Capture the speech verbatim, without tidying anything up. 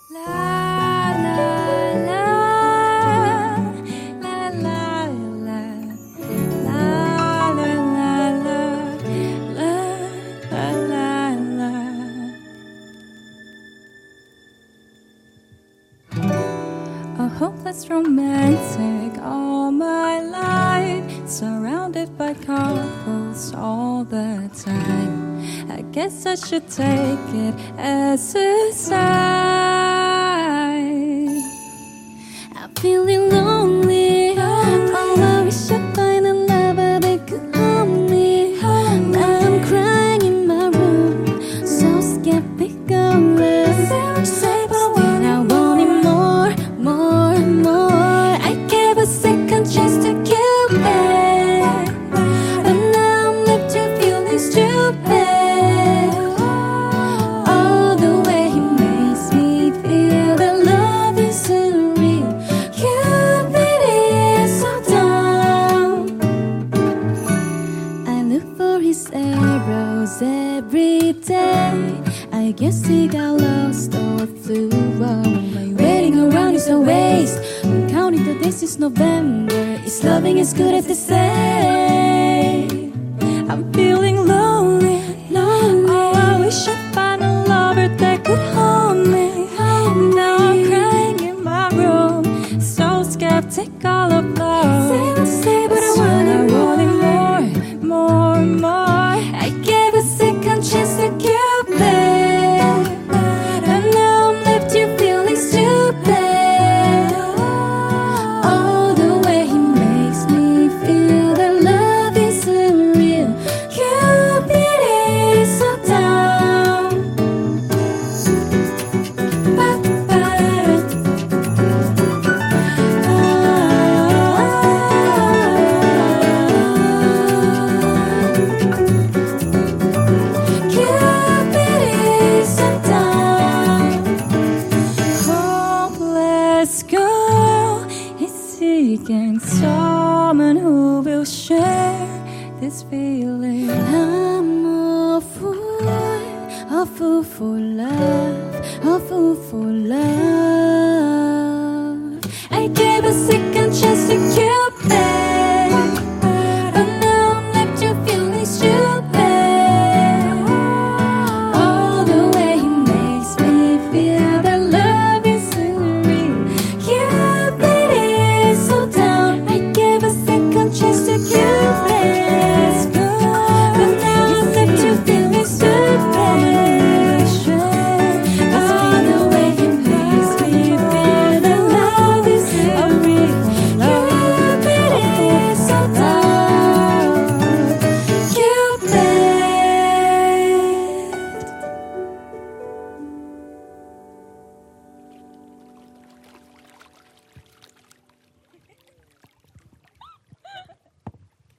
La la la la la la la la la la la la. A hopeless romantic all my life, surrounded by couples all the time. I guess I should take it as a sign. I'm feeling lonely. All I wish I find a lover that could hold me. Now I'm crying in my room, so skeptical. Still I wanted more, more, more. I gave a second chance to Cupid, but now I'm left to feeling stupid. Arrows every day. I guess he got lost or flew away. Waiting around is a waste. I'm counting the days, it's November. Is loving as good as they say? I'm feeling lonely, lonely. Oh, I wish I'd find a lover that could hold me. Now I'm crying in my room, so skeptical of love. Say what say, but I wanted more, more, more. I gave a second chance to Cupid, and now I'm left here feeling stupid. Oh, the way he makes me feel that love isn't real. Cupid is so down. Girl is seeking someone who will share this feeling. I'm a fool, a fool for love, a fool for love. I gave a second chance to kill